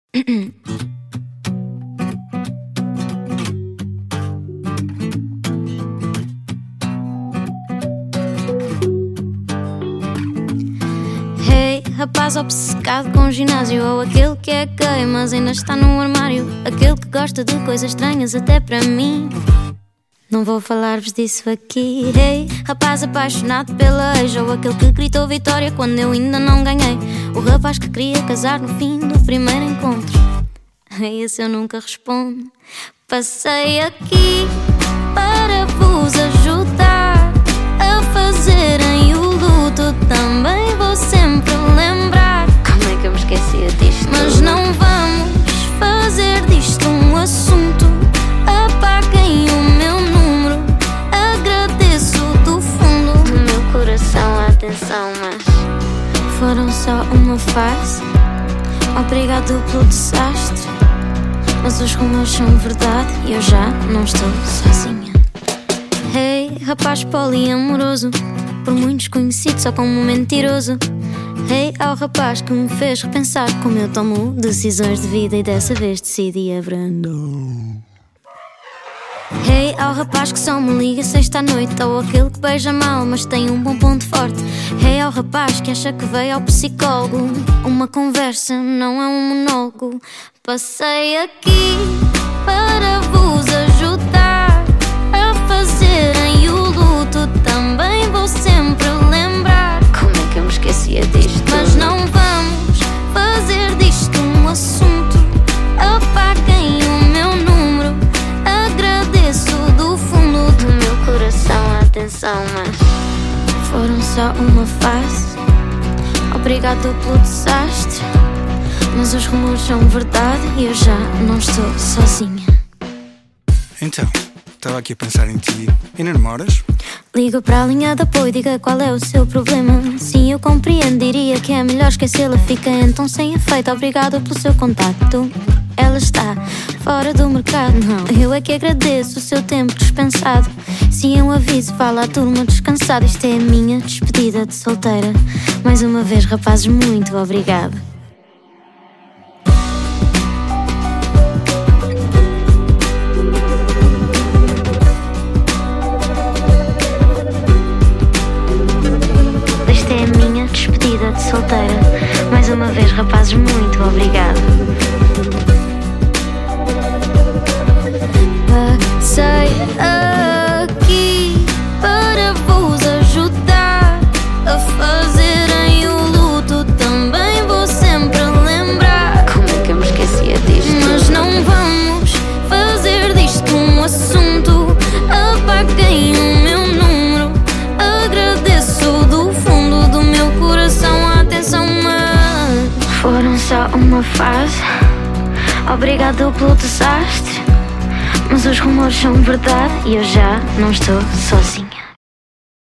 Hey, rapaz obcecado com ginásio, ou aquele que é gay mas ainda está no armário, aquele que gosta de coisas estranhas até para mim. Não vou falar-vos disso aqui. Hey, rapaz apaixonado pela ex, ou aquele que gritou vitória quando eu ainda não ganhei, o rapaz que queria casar no fim do primeiro encontro. A esse eu nunca respondo. Passei aqui para vos ajudar a fazerem o luto. Também vou sempre lembrar. Como é que eu me esquecia disto? Mas não vamos fazer disto um assunto. Apaguem o meu número. Agradeço do fundo do meu coração a atenção, mas foram só uma fase. Obrigado pelo desastre, mas os rumores são verdade e eu já não estou sozinha. Hey, rapaz poliamoroso, por muitos conhecido só como um mentiroso. Hey, ao rapaz que me fez repensar como eu tomo decisões de vida e dessa vez decidi abrandar. Hey, ao rapaz que só me liga sexta à noite, ou aquele que beija mal mas tem um bom ponto forte. Hey, ao rapaz que acha que veio ao psicólogo, uma conversa não é um monólogo. Passei aqui para vos ajudar a fazerem o luto. Também vou sempre lembrar. Como é que eu me esquecia disto? Mas não vamos fazer disto um assunto. Apaguem o meu número. Agradeço do fundo do meu coração a atenção, mas foram só uma fase. Obrigado pelo desastre, mas os rumores são verdade e eu já não estou sozinha. Então, estava aqui a pensar em ti. Ainda namoras? Liga para a linha de apoio, diga qual é o seu problema. Sim, eu compreendo, diria que é melhor esquecê-la. Fica então sem efeito, obrigado pelo seu contacto. Ela está fora do mercado, não, eu é que agradeço o seu tempo dispensado. Sim, eu aviso, fala à turma descansada. Isto é a minha despedida de solteira. Mais uma vez, rapazes, muito obrigado. Esta é a minha despedida de solteira. Mais uma vez, rapazes, muito obrigado. Passei aqui para vos ajudar a fazerem o luto. Também vou sempre lembrar. Como é que eu me esquecia disto? Mas não vamos fazer disto um assunto. Apaguem o meu número. Agradeço do fundo do meu coração a atenção, mas foram só uma fase. Obrigado pelo desastre, mas os rumores são verdade e eu já não estou sozinha.